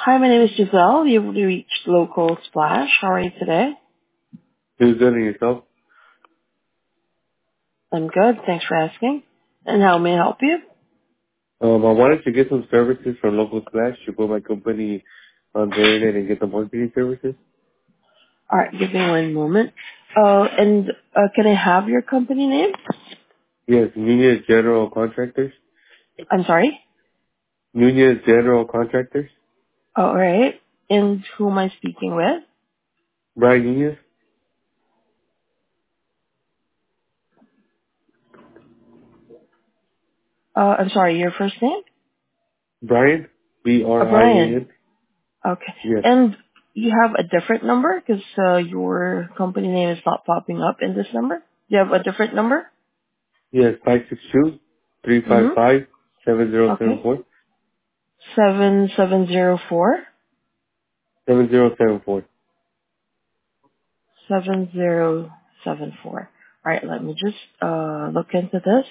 Hi, my name is Giselle. You've reached Local Splash. How are you today? Who's doing it yourself? I'm good. Thanks for asking. And how may I help you? I wanted to get some services from Local Splash to put my company on the internet and get the marketing services. All right, give me one moment. And can I have your company name? Yes, Nunez General Contractors. I'm sorry. Nunez General Contractors. All right. And who am I speaking with? Brian Nunez. I'm sorry. Your first name? Brian. Brian. B-R-I-A-N. Okay. Yes. And you have a different number because your company name is not popping up in this number. Do you have a different number? Yes, 562 Mm-hmm. 355 Okay. 7074. 7704. 7074. 7074. All right, let me just look into this.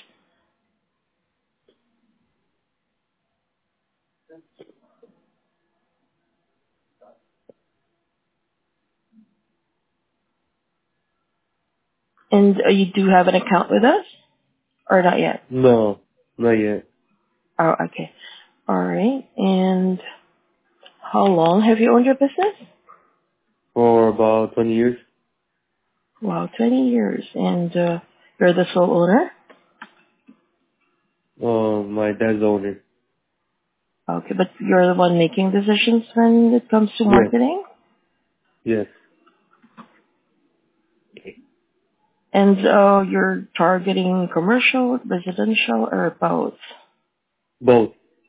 And you do have an account with us, or not yet? No, not yet. Oh, okay. All right. And how long have you owned your business? For about 20 years. Wow, 20 years. And you're the sole owner? My dad's owner. Okay, but you're the one making decisions when it comes to Yes, marketing? yes. And you're targeting commercial, residential, or both? Both.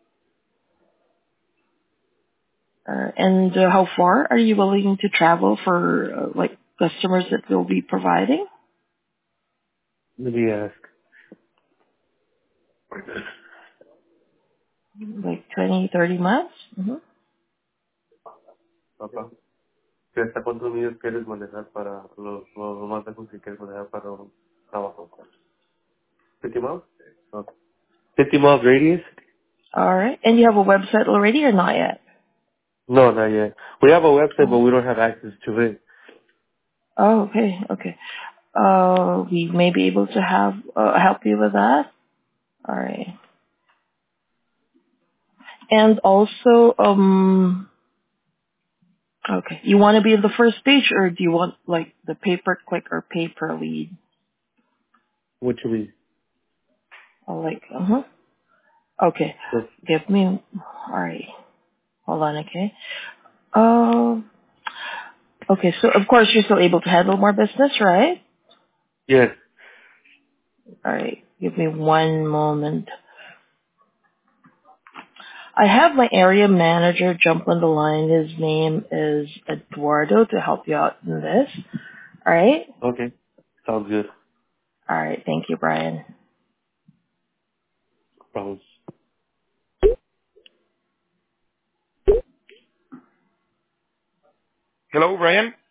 And how far are you willing to travel for like customers that you'll be providing? Let me ask. Like 20, 30 miles? Mm-hmm. Papá. ¿Que ¿Hasta cuántos millas quieres manejar para lo más lejos que quieres manejar para un trabajo? 50 miles? Okay. 50 miles radius? All right. And you have a website already or not yet? No, not yet. We have a website, but Oh, we don't have access to it. oh okay, okay. We may be able to have help you with that. All right. And also, okay, you want to be in the first page, or do you want like the pay per click or pay per lead? What you mean? Or like, okay. Yes. Give me. All right. Hold on, okay. Uh, okay. So of course you're still able to handle more business, right? Yes. All right. Give me one moment. I have my area manager jump on the line. His name is Eduardo to help you out in this. All right. Okay. Sounds good. All right. Thank you, Brian. Problems. Hello, Brian.